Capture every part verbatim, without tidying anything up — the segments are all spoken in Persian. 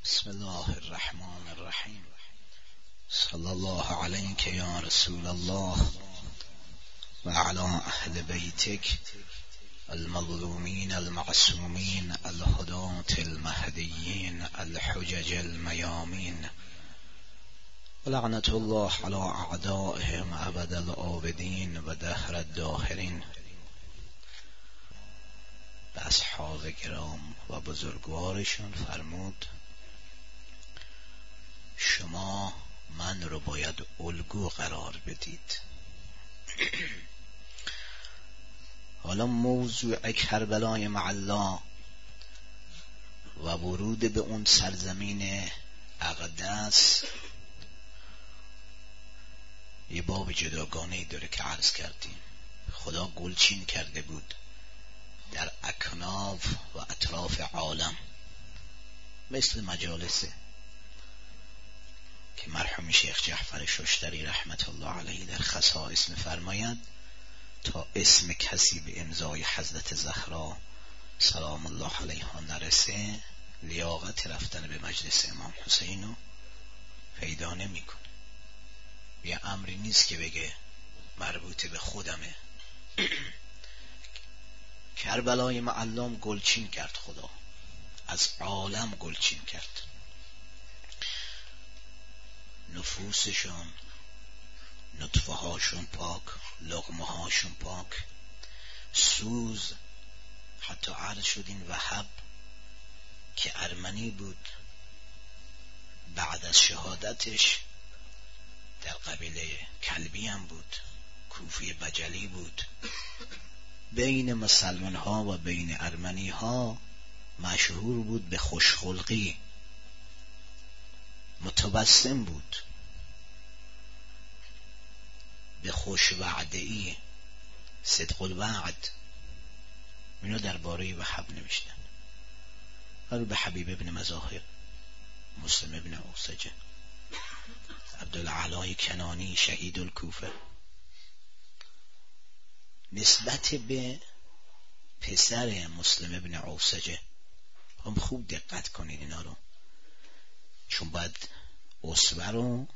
بسم الله الرحمن الرحیم. صلی الله علیک یا رسول الله و علی اهل بیتک المظلومین المعصومین الهداة المهدیین الحجج المیامین و لعنت الله علی اعدائهم ابد الآبدین و دهر الداهرین. به اصحاب کرام و بزرگوارشون فرمود شما من رو باید الگو قرار بدید. حالا موضوع کربلای معلا و ورود به اون سرزمین اقدس یه باب جداگانه‌ای داره که عرض کردیم. خدا گلچین کرده بود در اکناف و اطراف عالم، مثل مجالسه که مرحوم شیخ جعفر ششتری رحمت الله علیه در خصائص می‌فرماید تا اسم کسی به امضای حضرت زهرا سلام الله علیها نرسه لیاقت رفتن به مجلس امام حسین رو پیدا نمی‌کنه. یه امری نیست که بگه مربوط به خودمه. کربلای معلم گلچین کرد، خدا از عالم گلچین کرد. نفوسشون، نطفه هاشون پاک، لقمه هاشون پاک، سوز. حتی عرض شد این وهب که ارمنی بود، بعد از شهادتش در قبیله کلبی هم بود، کوفی بجلی بود، بین مسلمان ها و بین ارمنی ها مشهور بود به خوشخلقی، متبسم بود، به خوش وعده‌ای، صدق الوعد. اینو درباره وهب نوشتن. هر به حبیب ابن مظاهر، مسلم ابن اوسجه، عبدالعلای کنانی شهید الکوفه. نسبت به پسر مسلم ابن اوسجه هم خوب دقت کنید اینا رو، چون باید اسوه رو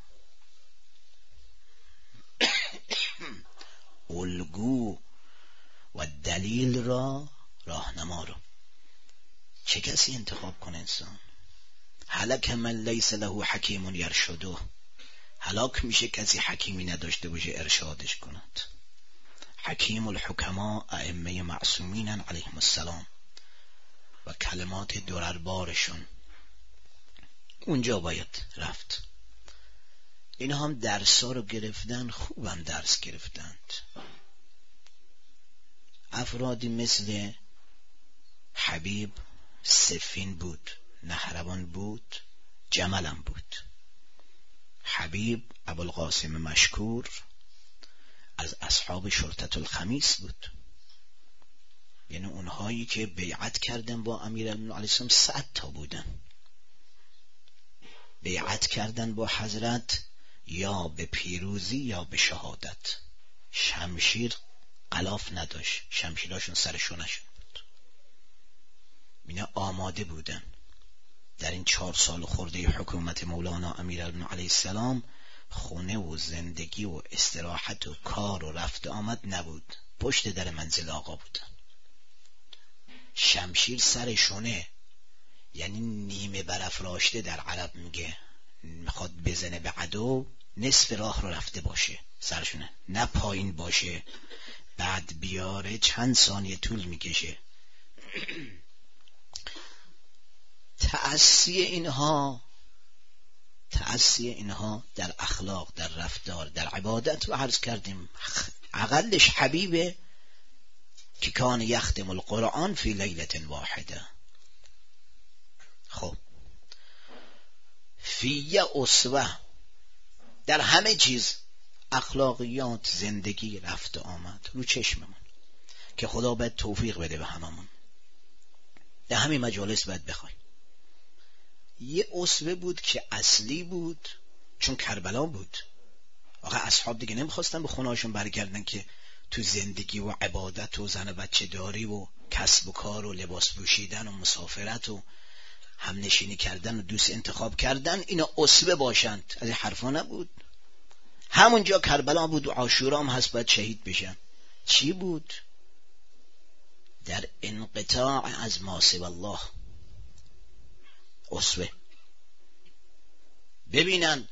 الگو و دلیل را راهنما رو چه کسی انتخاب کنه انسان؟ هلک من لیس له حکیم یرشده، هلاک میشه کسی حکیمی نداشته باشه ارشادش کند. حکیم الحکما ائمه معصومین علیهم السلام و کلمات درربارشون اونجا باید رفت. اینا هم درسا رو گرفتن، خوبم درس گرفتند. افرادی مثل حبیب سفین بود، نهروان بود، جملم بود. حبیب ابوالقاسم مشکور از اصحاب شرطة الخمیس بود، یعنی اونهایی که بیعت کردن با امیرالمومنین علیه السلام صد تا بودن. بیعت کردن با حضرت یا به پیروزی یا به شهادت. شمشیر غلاف نداشت، شمشیراشون سرشونشون بود. اینا آماده بودن. در این چهار سال خورده حکومت مولانا امیرالمومنین علیه السلام خونه و زندگی و استراحت و کار و رفت آمد نبود، پشت در منزل آقا بودن. شمشیر سرشونه، یعنی نیمه برافراشته در عرب میگه، میخواد بزنه به عدو نصف راه رو رفته باشه سرشونه، نه پایین باشه بعد بیاره چند ثانیه طول میکشه. تأسی اینها تأسی اینها در اخلاق، در رفتار، در عبادت و عرض کردیم اقلش حبیبه که کان یختم القرآن فی لیلة واحده. خب فی اسوه در همه چیز، اخلاقیات، زندگی، رفت آمد، رو چشممون که خدا باید توفیق بده به هممون. در همین مجالس باید بخوایم. یه اسوه بود که اصلی بود، چون کربلا بود. آقا اصحاب دیگه نمیخواستن به خونهاشون برگردن که تو زندگی و عبادت و زن و بچه داری و کسب و کار و لباس پوشیدن و مسافرت و هم نشینی کردن و دوست انتخاب کردن اینا اسوه باشند. از این حرفا نبود. همونجا کربلا بود و عاشورا هم هست باید شهید بشن. چی بود؟ در انقطاع از ما سوی الله. اسوه. ببینن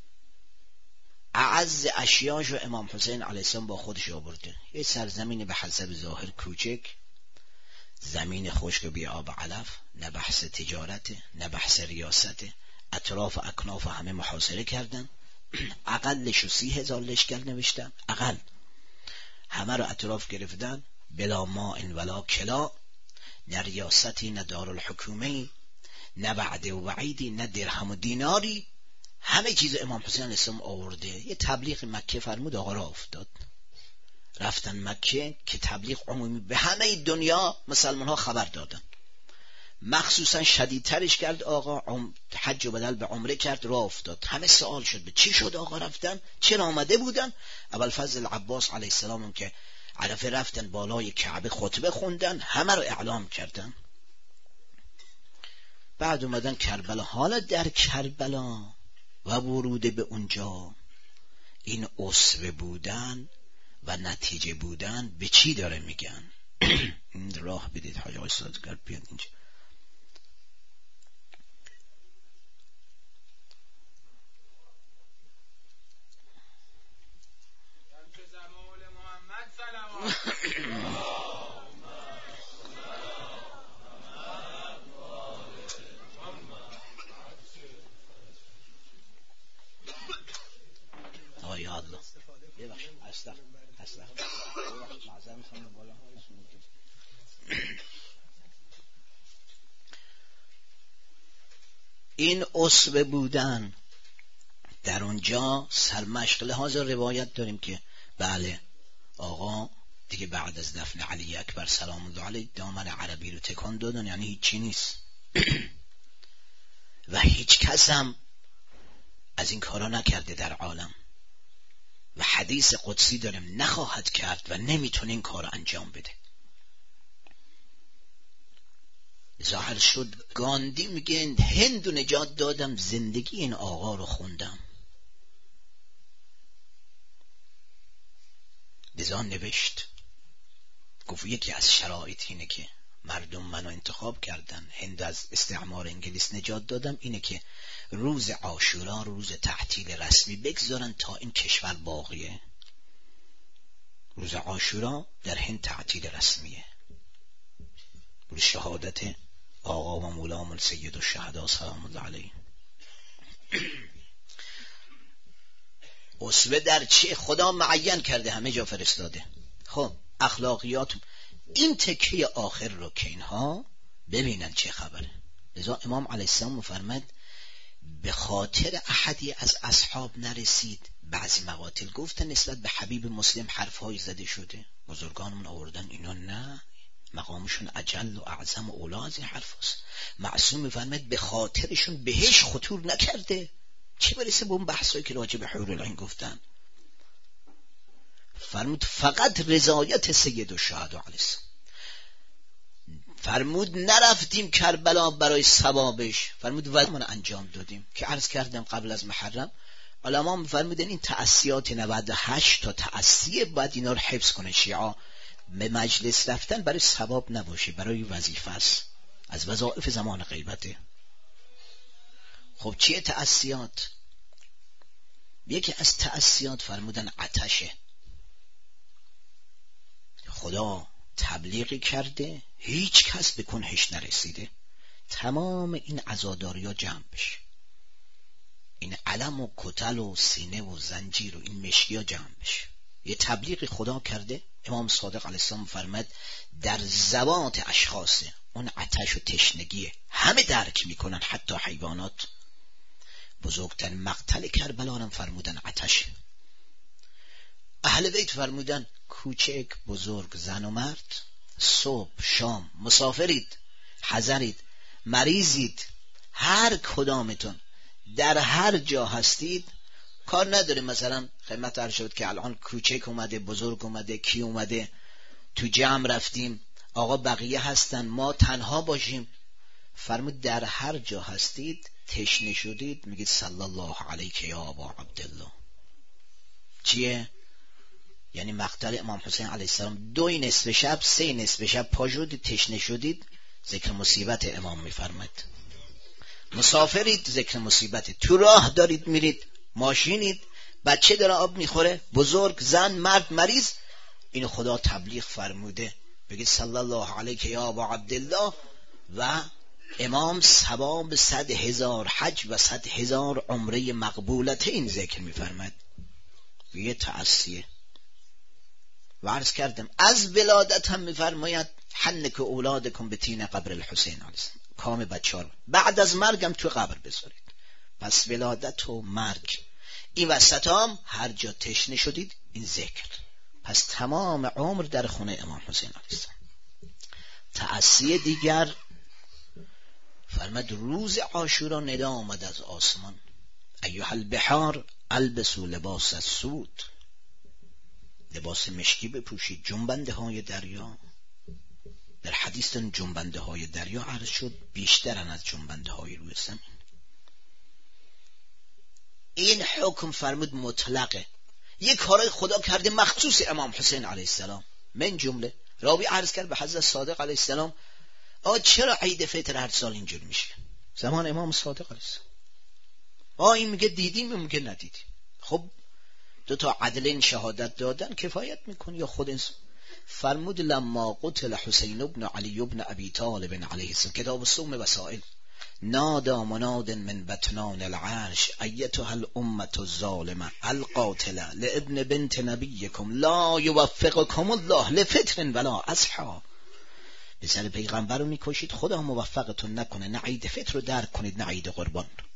اعز اشیاشو امام حسین علیه السلام با خودش آورده. یه سرزمین به حسب ظاهر کوچک، زمین خشک بی آب علف، نه بحث تجارته نه بحث ریاسته، اطراف و اکناف همه محاصره کردن. اقلشو سی هزار لشکر نوشتن، اقل همه رو اطراف گرفتن، بلا ماء ولا کلا، نه ریاستی نه دارالحکومه‌ای نه وعده و وعیدی نه درهم و دیناری. همه چیز امام حسین علیه السلام آورده. یه تبلیغ مکه فرمود، آقا را افتاد. رفتن مکه که تبلیغ عمومی به همه دنیا مسلمان ها خبر دادن. مخصوصا شدیدترش کرد آقا، حج و بدل به عمره کرد، راه افتاد. همه سوال شد به چی شد آقا رفتن، چرا آمده بودن؟ ابوالفضل عباس علیه السلام که عرفه رفتن بالای کعبه خطبه خوندن، همه رو اعلام کردن. بعد اومدن کربلا. حالا در کربلا و ورود به اونجا این اسوه بودن و نتیجه بودن به چی داره میگن؟ این راه بدید حاج آقای سازگر بیاد اینجا. یا الله یه بخش استغفر استغفر معذرت میخوام بالا. این اسوه بودن در اونجا سرمشق. لحاظ روایت داریم که بله آقا دیگه بعد از دفن علی اکبر سلام الله علیه دامن عربی رو تکان دادن، یعنی هیچی نیست. و هیچ کس هم از این کارا نکرده در عالم و حدیث قدسی داریم نخواهد کرد و نمیتونه این کار انجام بده. ظاهر شد گاندی میگه هندو نجات دادم، زندگی این آقا رو خوندم. لذا نوشت گفت یکی از شرایط اینه که مردم منو انتخاب کردن، هند از استعمار انگلیس نجات دادم، اینه که روز عاشورا روز تعطیل رسمی بگذارن تا این کشور باقیه. روز عاشورا در هند تعطیل رسمیه، روز شهادت آقا و مولامون سید الشهدا سلام الله علیه. اسوه در چه؟ خدا معین کرده، همه جا فرستاده. خب اخلاقیات این تکیه آخر رو که اینها ببینن چه خبره. لذا امام علیه السلام فرمود به خاطر احدی از اصحاب نرسید. بعضی مقاتل گفتن نسبت به حبیب مسلم حرفهای زده شده، بزرگانمون آوردن اینا نه، مقامشون اجل و اعظم و اولا از این حرف هست. معصوم میفرمید به خاطرشون بهش خطور نکرده، چی برسه به اون بحثایی که راجع به حور العین گفتن. فرمود فقط رضایت سید الشهدا علیه السلام. فرمود نرفتیم کربلا برای ثوابش، فرمود وظیفمون انجام دادیم که عرض کردم قبل از محرم علما میفرمودن این تأسیات نود و هشت تا تأسیه باید اینا رو حفظ کنه. شیعا به مجلس رفتن برای ثواب نباشه، برای وظیفه است، از وظایف زمان غیبته. خب چیه تأسیات؟ یکی از تأسیات فرمودن عطشه. خدا تبلیغی کرده هیچ کس به کنهش نرسیده، تمام این عزاداری ها جمع بشه، این علم و کتل و سینه و زنجیر و این مشکی ها جمع بشه. یه تبلیغی خدا کرده. امام صادق علیه السلام فرمد در ذوات اشخاصه، اون عطش و تشنگیه همه درک میکنن، حتی حیوانات. بزرگترین مقتل کربلا هم فرمودن عطش. اهل بیت فرمودن کوچک بزرگ زن و مرد صبح شام مسافرید، حضرید، مریضید، هر کدامتون در هر جا هستید، کار نداره مثلا خدمت عرض شد که الان کوچک اومده بزرگ اومده کی اومده، تو جمع رفتیم آقا بقیه هستن ما تنها باشیم، فرمود در هر جا هستید تشنه شدید میگید صلی الله علیک یا ابا عبدالله. چیه؟ یعنی مقتل امام حسین علیه السلام دوی نصف شب سه نصف شب پا شدید تشنه شدید ذکر مصیبت امام میفرماید. مسافرید ذکر مصیبت، تو راه دارید میرید، ماشینید، بچه داره آب میخوره، بزرگ، زن، مرد، مریض، اینو خدا تبلیغ فرموده بگید صلی الله علیک یا ابا عبدالله و امام ثواب صد هزار حج و صد هزار عمره مقبولت این ذکر میفرماید. یه تأسیه. و عرض کردم از ولادت هم میفرماید حنک اولادکم به تین قبر الحسین علیه السلام، کام بچه‌ها بعد از مرگم تو قبر بذارید. پس ولادت و مرگ این وسط هم هر جا تشنه شدید این ذکر. پس تمام عمر در خونه امام حسین علیه السلام. تأسیه دیگر فرمود روز عاشورا ندا آمد از آسمان ایها البحار البسوا لباس السود، لباس مشکی بپوشید، جنبنده های دریا. در حدیث جنبنده های دریا عرض شد بیشترن از جنبنده های روی زمین. این حکم فرمود مطلقه، یک کارای خدا کرده مخصوص امام حسین علیه السلام. من جمله راوی عرض کرد به حضرت صادق علیه السلام آ چرا عید فطر هر سال اینجور میشه زمان امام صادق علیه السلام؟ آ این میگه دیدیم، میگه ندیدیم. خب دو تا عدلین شهادت دادن کفایت میکنه یا خود انسان؟ فرمود لما قتل حسین ابن علی ابن ابی طالب علیه السلام، کتاب الصوم وسائل، نادا مناد من بطنان العرش ایتها الامه الظالمه القاتله لابن بنت نبیکم لا یوفقکم الله لفطر ولا اضحی. به سر پیغمبر رو میکشید خدا موفقتون نکنه، نه عید فطر رو درک کنید نه عید قربان رو.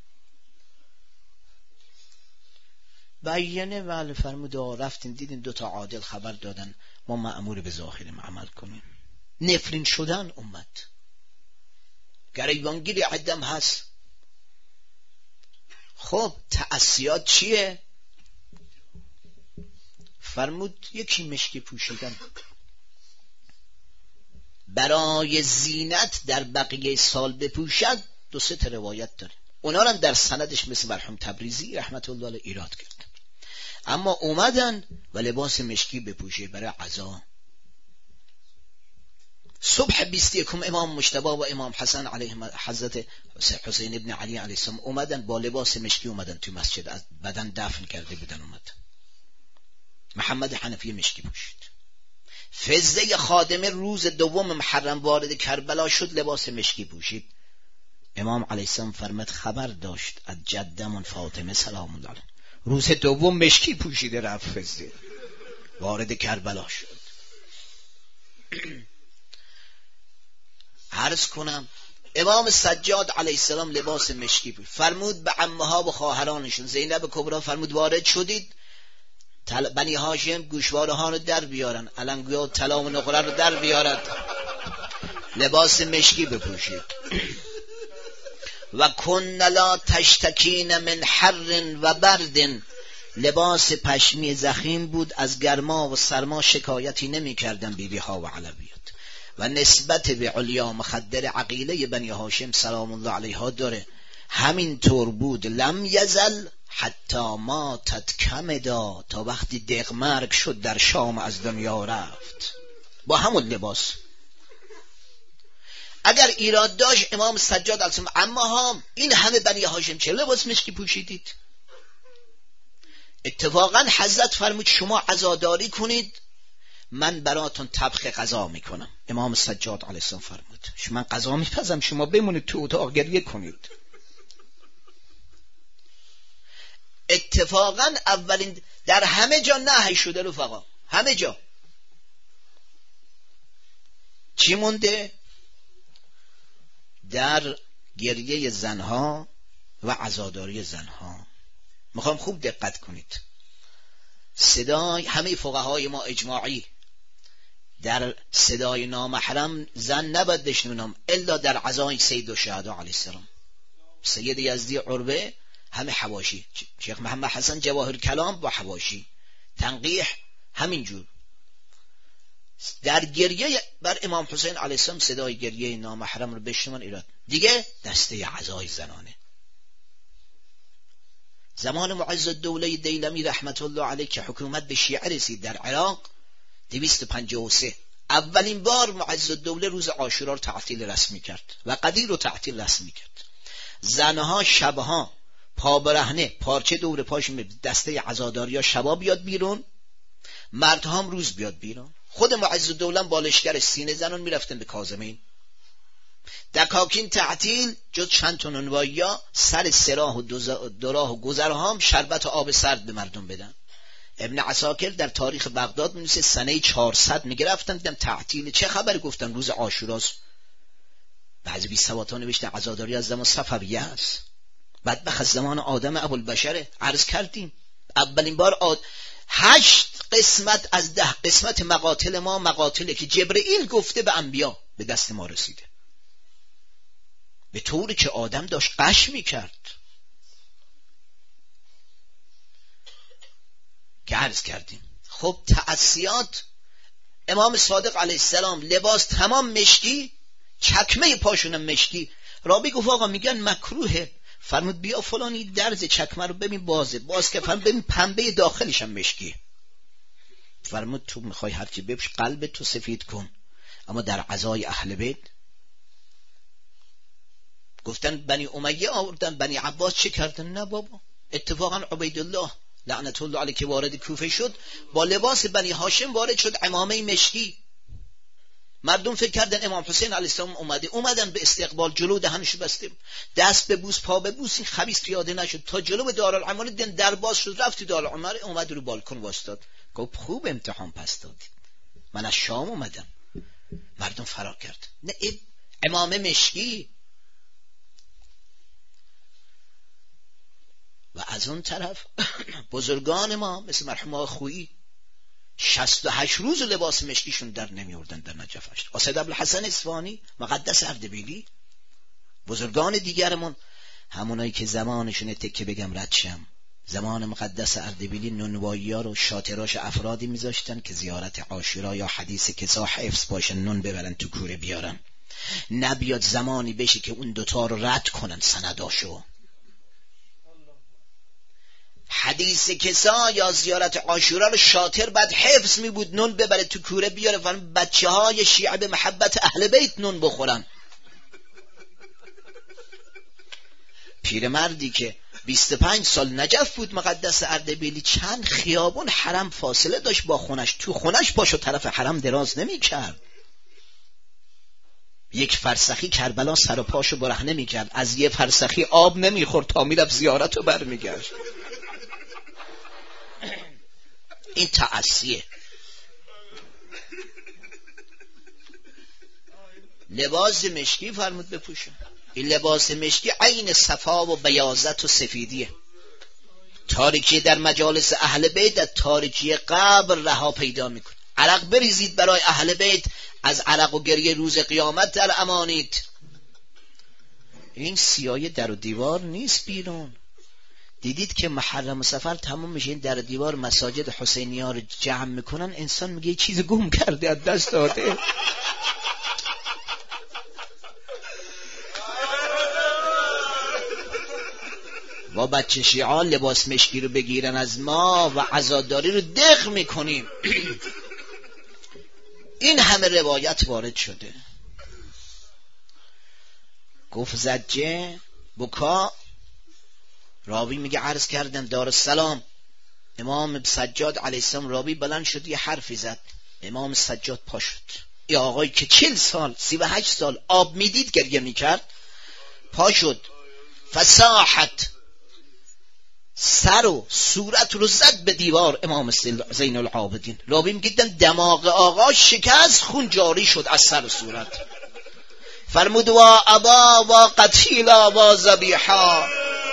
بیانه ولی فرمود رفتین دیدین دو تا عادل خبر دادن ما مأمور به ظاهریم عمل کنیم. نفرین شدن امت، گریبانگیری عدم هست. خب تأسیات چیه؟ فرمود یکی مشکی پوشیدن برای زینت در بقیه سال بپوشد. دو سه تا روایت داره، اونا رو در سندش مثل مرحوم تبریزی رحمت الله علیه ایراد کرد. اما اومدن و لباس مشکی بپوشه برای عزا. صبح بیست یکم امام مجتبی و امام حسن علیه حضرت حسین ابن علی علیه السلام اومدن با لباس مشکی اومدن تو مسجد، از بدن دفن کرده بودن اومد. محمد حنفی مشکی پوشید. فزه خادمه روز دوم محرم وارد کربلا شد لباس مشکی پوشید. امام علیه السلام فرمود خبر داشت از جدمون فاطمه سلام الله علیها روز دوم مشکی پوشیده رفت فزه وارد کربلا شد. عرض کنم امام سجاد علیه السلام لباس مشکی پوشید. فرمود به عمه ها و خواهرانشون زینب کبرا فرمود وارد شدید تل... بنی هاشم گوشواره ها رو در بیارن، علنگویا و طلا و نقره رو در بیارد، لباس مشکی بپوشید. و کن لا تشتکین من حر و برد، لباس پشمی زخیم بود، از گرما و سرما شکایتی نمی کردن بیبی ها و علویات. و نسبت به علیا مخدر عقیله بنی هاشم سلام الله علیها داره، همین طور بود لم یزل حتی ما تتکمدا، تا وقتی دقمرگ شد در شام از دنیا رفت با همون لباس. اگر ایراد داشت امام سجاد علیه السلام اما هم این همه بنی هاشم چه لباس مشکی پوشیدید؟ اتفاقا حضرت فرمود شما عزاداری کنید من براتون طبخ غذا میکنم. امام سجاد علیه السلام فرمود من غذا میپزم شما بمونید تو اتاق گریه کنید. اتفاقا اولین در همه جا نهی شده رفقا، همه جا. چی مونده؟ در گریه زنها و عزاداری زنها. میخوام خوب دقت کنید. صدای همه فقهای ما اجماعی در صدای نامحرم زن نباید بشنونم الا در عزای سید الشهدا علیه السلام. سید یزدی عربه همه حواشی، شیخ محمد حسن جواهر کلام با حواشی، تنقیح همینجور. در گریه بر امام حسین علیه السلام صدای گریه نامحرم رو بشنون ایراد دیگه دسته عزای زنانه. زمان معز الدوله دیلمی رحمت الله علیه که حکومت به شیعه رسید در عراق دویست و پنجاه و سه، اولین بار معز الدوله روز عاشورا رو تعطیل رسمی کرد و قدیر رو تعطیل رسمی کرد. زنها شبها پا برهنه پارچه دور پاشون دسته عزاداریا شبا بیاد بیرون، مردها هم روز بیاد بیرون. خود معز الدوله با لشکر سینه زنان میرفتن به کاظمین. دکاکین تعطیل جز چند تا نونوایی‌ها سر سراح و دراه و گذرها هم شربت و آب سرد به مردم بدن. ابن عساکر در تاریخ بغداد می‌نویسه سنه چهارصد میگرفتن دیدم تعطیل، چه خبر؟ گفتن روز عاشوراست. بعضی بی سوادان نوشته عزاداری از زمان صفویه است، بدبخت از زمان آدم ابوالبشر. عرض کردیم اولین بار آد... هشت قسمت از ده قسمت مقاتل ما مقاتله که جبرئیل گفته به انبیا به دست ما رسیده، به طوری که آدم داشت قش میکرد. که عرض کردیم خب تأسیات امام صادق علیه السلام لباس تمام مشکی، چکمه پاشونم مشکی. رابی گفت آقا میگن مکروهه، فرمود بیا فلانی درز چکمه رو ببین بازه، باز که فرمود ببین پنبه داخلش هم مشکی. فرمود تو میخوای هرچی بپوش قلب تو سفید کن، اما در عزای اهل بیت. گفتن بنی امیه آوردن، بنی عباس چه کردن؟ نه بابا، اتفاقا عبیدالله لعنت الله علیه که وارد کوفه شد با لباس بنی هاشم وارد شد، عمامه مشکی. مردم فکر کردن امام حسین علیه السلام اومده، اومدن به استقبال، جلو دهنش بسته، دست به بوس پا به بوس، این خبیث پیاده نشد تا جلو دارالعماره، دن در باز شد، رفت دارالعماره، اومد رو بالکن واسطاد، گفت خوب امتحان پس دادید، من از شام اومدم. مردم فرار کرد. نه امامه مشکی. و از اون طرف بزرگان ما مثل مرحوم آقا خویی شصت و هشت روز لباس مشکیشون در نمی آوردن در نجف هشت. اسد ابوالحسن اصفهانی، مقدس اردبیلی، بزرگان دیگرمون همونایی که زمانشون تکه بگم رد شم، زمان مقدس اردبیلی نونوایی ها رو شاطراش افرادی میذاشتن که زیارت عاشورا یا حدیث کسا حفظ باشن، نون ببرن تو کوره بیارن، نبیاد زمانی بشه که اون دوتا رو رد کنن سنداشو. حدیث کسا یا زیارت عاشورا رو شاطر بعد حفظ می بود نون ببره تو کوره بیاره، فرم بچه های شیعه به محبت اهل بیت نون بخورن. پیرمردی که بیست و پنج سال نجف بود مقدس اردبیلی، چند خیابون حرم فاصله داشت با خونش، تو خونش پاشو طرف حرم دراز نمی کرد، یک فرسخی کربلا سر و پاشو برهنه می کرد، از یه فرسخی آب نمی خورد تا می رفت زیارت رو برمی گشت. این تعصیه. لباس مشکی فرمود بپوشن. این لباس مشکی عین صفا و بیاضت و سفیدیه. تاریکی در مجالس اهل بیت در تاریکی قبر رها پیدا میکنه. عرق بریزید برای اهل بیت، از عرق و گریه روز قیامت در امانید. این سیای در و دیوار نیست بیرون. دیدید که محرم و سفر تمام میشه، این در دیوار مساجد حسینی ها رو جمع میکنن، انسان میگه یه چیز گم کرده از دست داده. و بچه شیعه لباس مشکی رو بگیرن از ما و عزاداری رو دق میکنیم. این همه روایت وارد شده. گفت زجه بکا. راوی میگه عرض کردم دارالسلام امام سجاد علیه السلام، راوی بلند شد یه حرفی زد، امام سجاد پا شد. ای آقایی که چل سال سی و هشت سال آب میدید گریه میکرد، پا شد فساحت، سر و صورت رو زد به دیوار امام زین العابدین. راوی میگه دماغ آقا شکست، خون جاری شد از سر و صورت. فرمود و ابا و قتیلا و ذبیحا.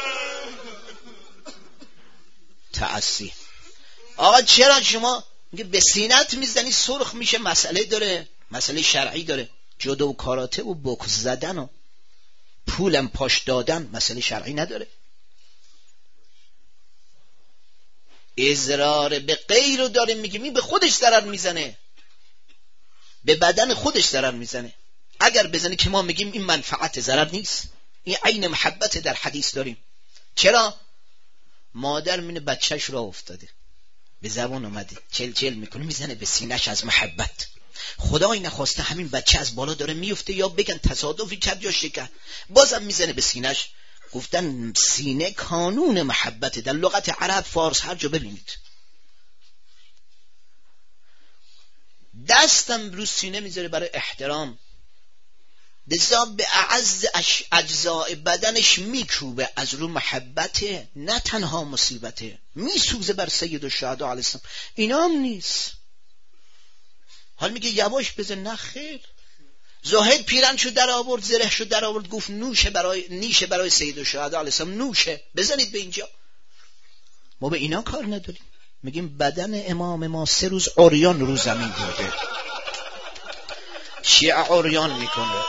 تعصی. آقا چرا شما میگه به سینت میزنی سرخ میشه؟ مسئله داره، مسئله شرعی داره. جودو و کاراته و بوکس زدن و پولم پاش دادن مسئله شرعی نداره. اضرار به غیر رو داره میگه، می به خودش ضرر میزنه. به بدن خودش ضرر میزنه. اگر بزنه که ما میگیم این منفعت، ضرر نیست. این عین محبت در حدیث داریم. چرا؟ مادر مینه بچهش را افتاده، به زبان اومده، چل چل میکنه، میزنه به سینه‌اش از محبت. خدای نخواسته همین بچه از بالا داره میفته، یا بگن تصادفی کرد یا شکر، بازم میزنه به سینه‌اش. گفتن سینه کانون محبت. در لغت عرب، فارس، هر جا ببینید. دستم رو سینه میذاره برای احترام، لذا به اعز اجزاء بدنش میکوبه، از رو محبته، نه تنها مصیبته. میسوزه بر سید الشهدا علیه السلام. اینا هم نیست. حال میگه یواش بزن، نه خیر. زاهد پیرن شد در آورد، زره شد در آورد، گفت نوشه برای نیشه برای سید الشهدا علیه السلام، نوشه، بزنید به اینجا. ما به اینا کار نداریم. میگیم بدن امام ما سه روز عریان رو زمین بوده. شیعه عریان میکنه.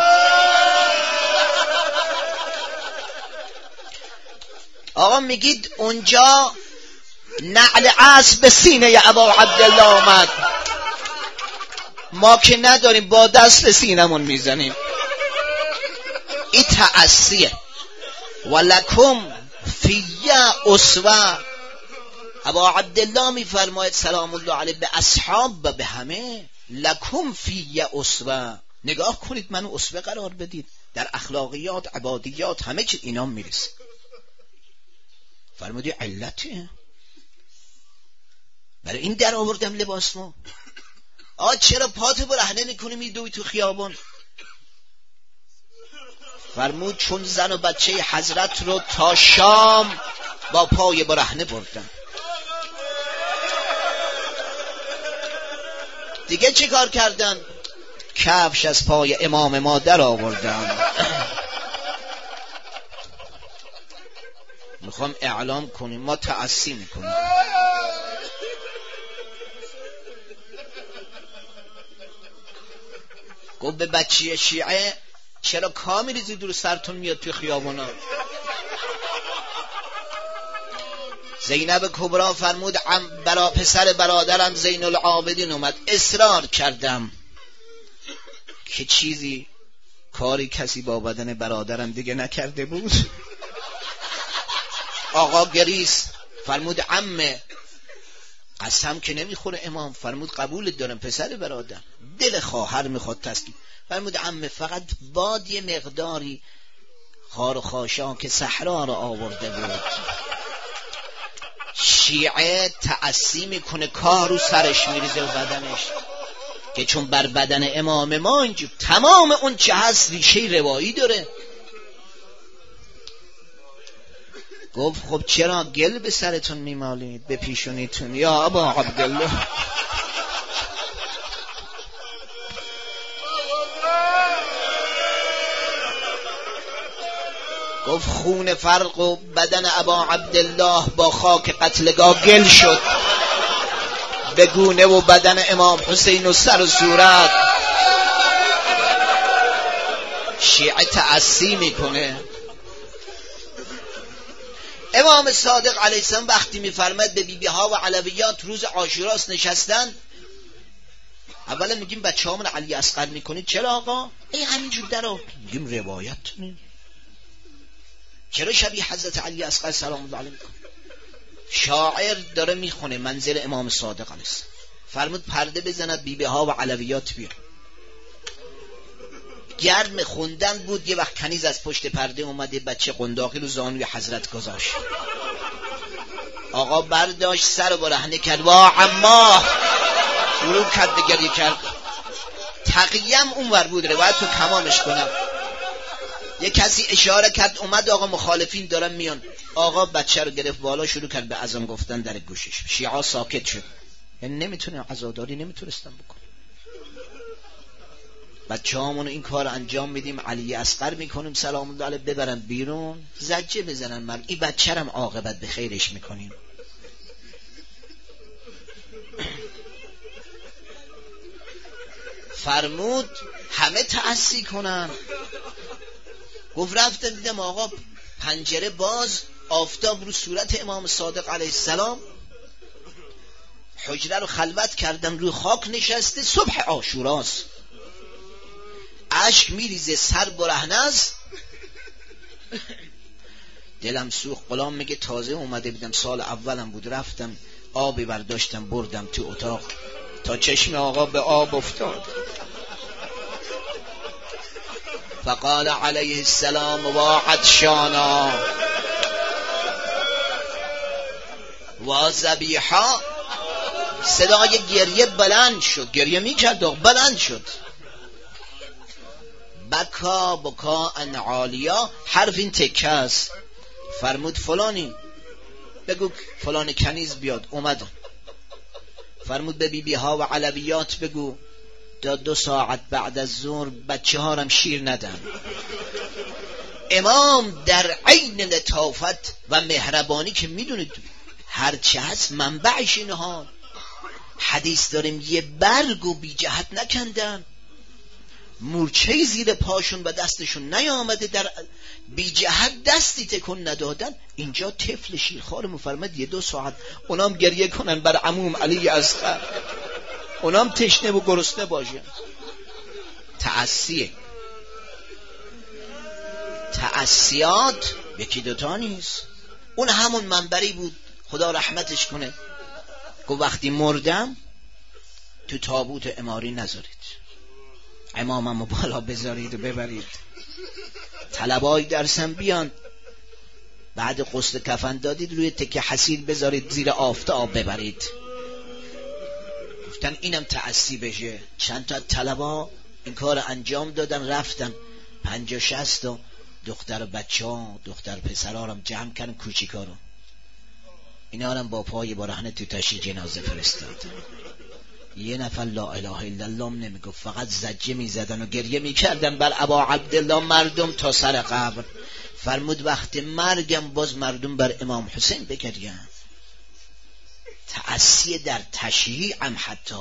آقا میگید اونجا نعل اسب به سینه ابا عبدالله آمد، ما که نداریم، با دست به سینمون میزنیم. این تعصیه. ولکم فی اسوه. ابا عبدالله میفرماید سلام الله علیه به اصحاب و به همه، لکم فی اسوه. نگاه کنید منو اسوه قرار بدید در اخلاقیات، عبادیات، همه چیز اینا میرسه. فرمودی علته برای این در آوردم لباس ما. آ چرا پاتو برهنه میکنی میدوی تو خیابان؟ فرمود چون زن و بچه حضرت رو تا شام با پای برهنه بردن. دیگه چی کار کردن؟ کفش از پای امام ما در آوردن. میخوام اعلام کنیم ما تعصی میکنیم. گفت به بچه شیعه چرا کامی ریزی دور سرتون میاد توی خیابونا؟ زینب کبرا فرمود برا پسر برادرم زین العابدین اومد، اصرار کردم که چیزی کاری کسی با بدن برادرم دیگه نکرده بود. آقا گریست. فرمود عمه قسم که نمیخوره امام. فرمود قبول دارم پسر برادر، دل خواهر میخواد تسکین. فرمود عمه فقط باد یه مقداری خار و خاشاک صحرا رو آورده بود. شیعه تعصی میکنه، کار رو سرش میریزه و بدنش، که چون بر بدن امام ما اینجور تمام اون چه هست ریشه روایی داره. گفت خب چرا گل به سرتون میمالید به پیشونیتون یا ابا عبدالله؟ گفت خون فرق و بدن ابا عبدالله با خاک قتلگاه گل شد، به گونه و بدن امام حسین و سر و صورت. شیعه تعصی میکنه. امام صادق علیه السلام وقتی میفرماد به بیبی ها و علویات روز عاشوراست نشستن، اولا میگیم بچه هامون علی اصغر میکنید. چرا آقا؟ ای همینجور درو میگیم روایت نیم. چرا شبیه حضرت علی اصغر سلام الله علیه میکنه؟ شاعر داره میخونه منزل امام صادق علیه السلام. فرمود پرده بزند بیبی ها و علویات بیان. گرم خوندن بود. یه وقت کنیز از پشت پرده اومده، بچه قنداقی رو زانوی حضرت گذاشت. آقا برداشت سر رو برهنه کرد، وا عماه شروع کرد بگریه کرد. تقیم اون ور بود، روایت رو تمامش کنم. یه کسی اشاره کرد اومد آقا مخالفین دارن میان. آقا بچه رو گرفت بالا، شروع کرد به اذان گفتن در گوشش. شیعه ساکت شد، یعنی نمیتونه عزاداری نمیتونستن بکنه. بچه همون این کار انجام میدیم، علی اصغر میکنیم سلام الله علیه، ببرن بیرون زجه بزنن من این بچه رم عاقبت به خیرش میکنیم. فرمود همه تعصی کنن. گفت رفتن دیدم آقا پنجره باز، آفتاب رو صورت امام صادق علیه السلام. حجره رو خلوت کردن، روی خاک نشسته، صبح عاشوراست، اشک میریزه، سر برهنه است. دلم سوخت. غلام میگه تازه اومده بودم، سال اولم بود، رفتم آبی برداشتم بردم تو اتاق تا چشم آقا به آب افتاد. فقال علیه السلام و عطشانا و ذبیحا. صدای گریه بلند شد، گریه میکرد بلند شد. بکا بکا ان عالیا، حرف این تکه است. فرمود فلانی بگو فلان کنیز بیاد. اومدن. فرمود به بی بی ها و علویات بگو تا دو ساعت بعد از ظهر بچه هارم شیر ندن. امام در عین لطافت و مهربانی که میدونید هرچه هست منبعش اینها، حدیث داریم یه برگو بی جهت نکندن، مورچه زیر پاشون و دستشون نیامده، در بی جهت دستی تکون ندادن. اینجا طفل شیرخوار مفرمد یه دو ساعت اونام گریه کنن بر عموم علی اصغر، اونام تشنه و گرسنه باشن. تأسیه. تأسیات یکی دوتا نیست. اون همون منبری بود، خدا رحمتش کنه، گفت وقتی مردم تو تابوت عماری نذارید، اماممو بالا بذارید و ببرید، طلبای درسم بیان، بعد غسل کفن دادید روی تکه حصیر بذارید زیر آفتاب ببرید. گفتن اینم تأسی بشه. چند تا طلبا این کار انجام دادن، رفتن پنجاه شصت تا دختر بچه ها دختر پسرها رو جمع کردن، کوچیکا رو، اینا رو با پای برهنه تو تشییع جنازه فرستاد. یه نفر لا اله الا الله نمیگفت، فقط زجه میزدن و گریه میکردن بر ابا عبدالله مردم تا سر قبر. فرمود وقت مرگم باز مردم بر امام حسین بگرین. تأسی در تشییع هم حتی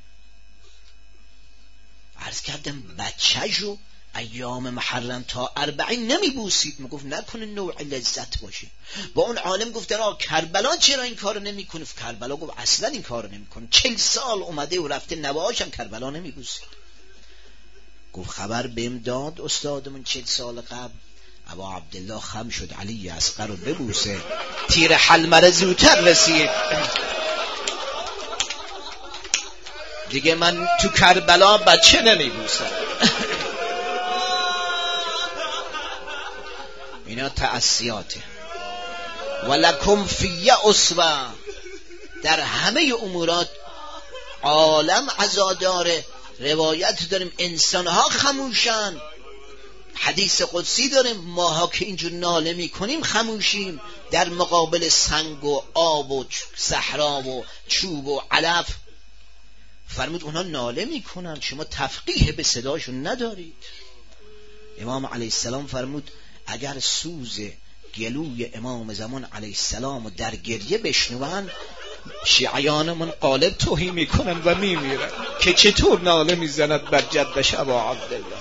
عرض کردم بچه‌شو ایام محرم تا اربعین نمیبوسید. میگفت نکنه نوع لذت باشه. با اون عالم گفتن آه کربلا چرا این کارو نمیکنه؟ کربلا گفت اصلا این کارو نمیکنه. چل سال اومده و رفته نوهاشم کربلا نمیبوسید. گفت خبر بهم داد استادمون چل سال قبل ابا عبدالله خم شد علی اصغر رو ببوسه، تیر حلمره زودتر رسید. دیگه من تو کربلا بچه نمیبوسم. اینا تأسیاته. ولکم فی اسوه، در همه امورات عالم عزاداره. روایت داریم انسانها خموشن، حدیث قدسی داریم ماها که اینجور ناله میکنیم خموشیم در مقابل سنگ و آب و صحرا و چوب و علف. فرمود اونا ناله میکنن، شما تفقیه به صداشون ندارید. امام علیه السلام فرمود اگر سوز گلوی امام زمان علیه السلام در گریه بشنون، شیعیانمون قالب توهی میکنن و میمیرن که چطور ناله میزند بر جدش ابا عبدالله.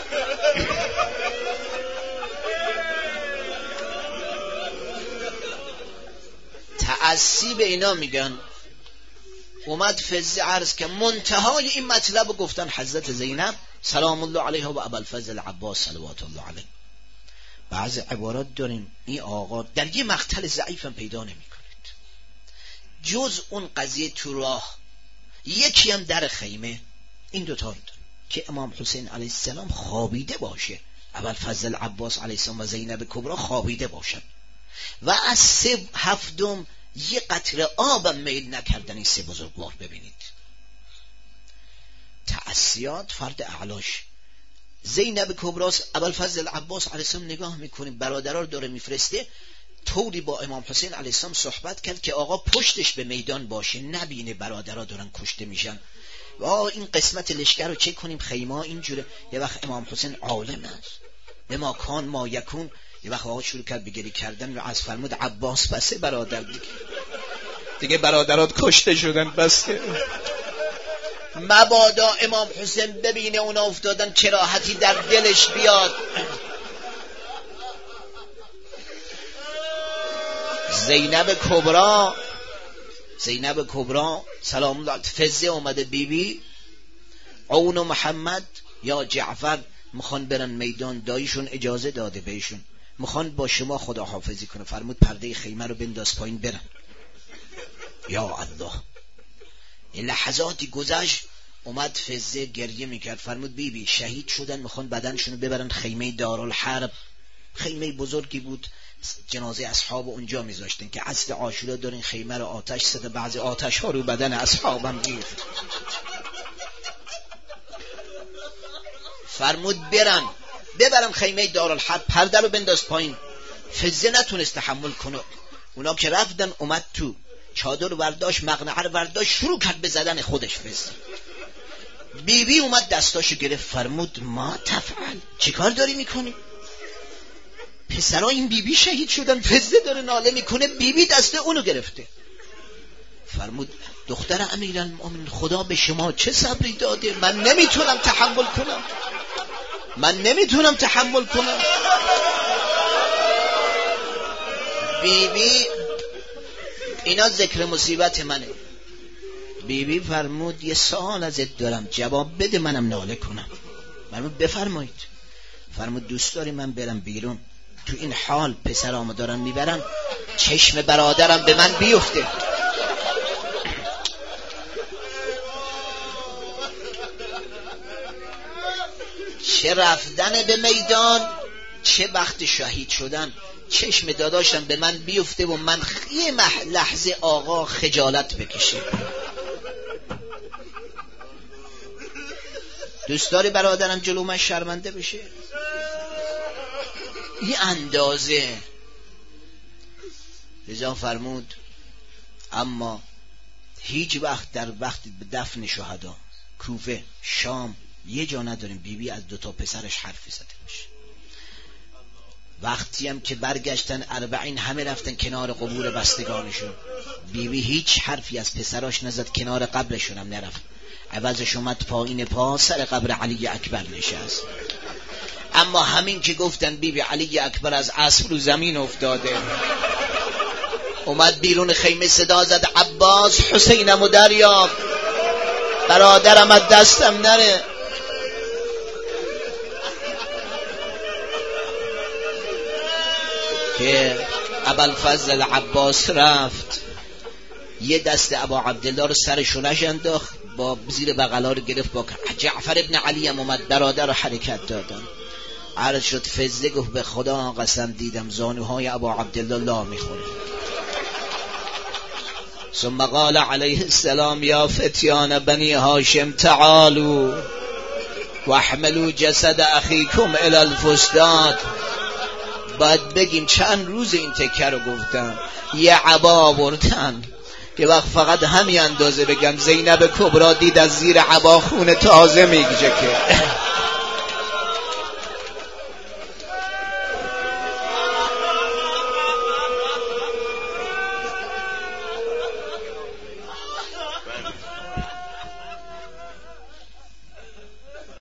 تأسی به اینا میگن. اومد فضل عرض که منتهای این مطلب گفتن حضرت زینب سلام الله علیها و ابوالفضل عباس صلوات الله علیه. بعض عبارات داریم این آقا در یه مقتل ضعیفم پیدا نمی کنید جز اون قضیه تو راه، یکی هم در خیمه. این دوتا رو داریم که امام حسین علیه السلام خوابیده باشه، ابوالفضل عباس علیه السلام و زینب کبرا خوابیده باشن و از سه هفتم یه قطره آبم میل نکردن. این سه بزرگوار ببینید تأسیات فرد اعلاش. زینب کبراس، ابوالفضل عباس علیه السلام نگاه میکنیم برادرها رو داره میفرسته، طوری با امام حسین علیه السلام صحبت کرد که آقا پشتش به میدان باشه، نبینه برادرها دارن کشته میشن. و این قسمت لشکر رو چک کنیم، خیمه اینجوره. یه وقت امام حسین عالم است، به ما کان ما یکون. یه وقت آقا شروع کرد بگری کردن و از فرمود عباس بسه برادر، دیگه دیگه برادرات کشته شدن بسه. مبادا امام حسین ببینه اونا افتادن کراهتی در دلش بیاد. زینب کبرا زینب کبرا سلام الله فزه اومده بیبی عون و محمد یا جعفر میخوان برن میدان، داییشون اجازه داده بهشون، میخوان با شما خداحافظی کنه. فرمود پرده خیمه رو بنداز پایین برن. یا الله. این لحظاتی گذشت، اومد فزه گریه میکرد. فرمود بیبی شهید شدن، میخوان بدنشون رو ببرن خیمه دارالحرب. خیمه بزرگی بود، جنازه اصحاب اونجا میذاشتن که عصر عاشورا دارین خیمه رو آتش زده، بعضی آتش ها رو بدن اصحابم گرفت. فرمود برن ببرن خیمه دارالحرب، پرده رو بنداز پایین. فزه نتونست تحمل کنه. اونا که رفتن اومد تو، چادر برداشت، مقنعه رو برداشت، شروع کرد به زدن خودش. فزه بیبی بی اومد دستاشو گرفت. فرمود ما تفعل، چی کار داری میکنی؟ پسرا این بیبی بی شهید شدن، فزه داره ناله میکنه، بیبی بی دست اونو گرفته. فرمود دختر امیرالمومنین خدا به شما چه صبری داده، من نمیتونم تحمل کنم، من نمیتونم تحمل کنم. بیبی بی اینا ذکر مصیبت منه. بیبی بی فرمود یه سوال ازت دارم، جواب بده منم ناله کنم. فرمود بفرمایید. فرمود دوست داری من برم بیرون، تو این حال پسرامو دارن میبرن، چشم برادرم به من بیفته. چه رفتن به میدان، چه وقت شهید شدن، چشم داداشم به من بیفته و من یه لحظه آقا خجالت بکشه. دوست داری برادرم جلو من شرمنده بشه؟ یه اندازه. رضا فرمود اما هیچ وقت در وقت دفن شهدا کوفه شام یه جا نداریم بیبی بی از دوتا پسرش حرفی زده باشه. وقتی هم که برگشتن اربعین همه رفتن کنار قبور بستگانشون، بیبی بی هیچ حرفی از پسراش نزد، کنار قبرشون هم نرفت، عوضش اومد پایین پا سر قبر علی اکبر نشست. اما همین که گفتن بیبی بی علی اکبر از اسب رو زمین افتاده، اومد بیرون خیمه صدا زد عباس حسینم دریاب، برادرم از دستم نره. که ابوالفضل عباس رفت، یه دست ابا عبدالله رو سر شونش انداخت، با زیر بغلا رو گرفت، با جعفر ابن علی هم اومد برادر رو حرکت دادن. عرض شد فزه گفت به خدا قسم دیدم زانوهای ابا عبدالله لا میخوره. ثم قال علیه السلام یا فتیان بنی هاشم تعالوا واحملوا جسد اخیکم الی الفسطاط. باید بگیم چند روز این تکه رو گفتم، یه عبا آوردن که وقت فقط همین اندازه بگم زینب کبرا دید از زیر عبا خون تازه میگذه که